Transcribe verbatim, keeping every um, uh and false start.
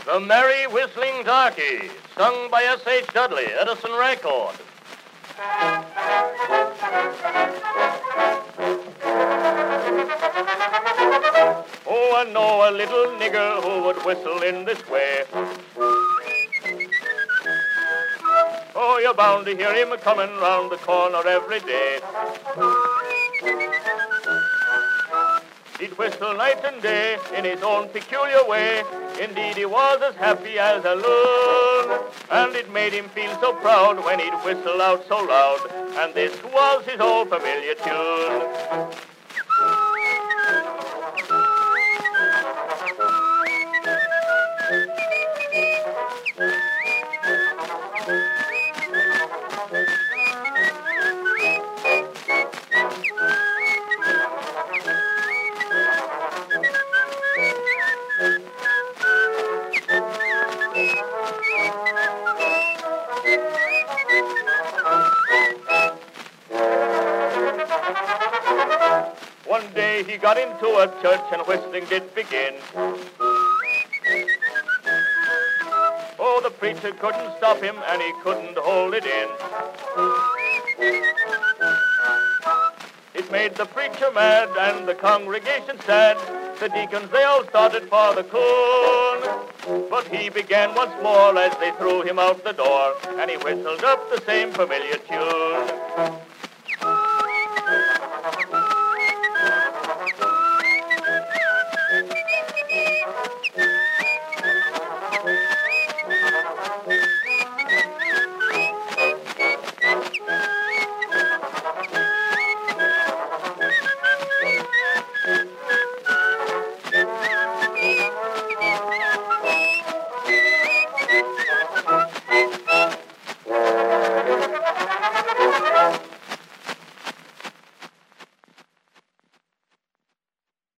The Merry Whistling Darky, sung by S H Dudley, Edison Record. Oh, I know a little nigger who would whistle in this way. Oh, you're bound to hear him coming round the corner every day. He'd whistle night and day in his own peculiar way. Indeed, he was as happy as a loon, and it made him feel so proud when he'd whistle out so loud. And this was his old familiar tune. One day he got into a church and whistling did begin. Oh, the preacher couldn't stop him and he couldn't hold it in. It made the preacher mad and the congregation sad. The deacons, they all started for the coon. But he began once more as they threw him out the door, and he whistled up the same familiar tune.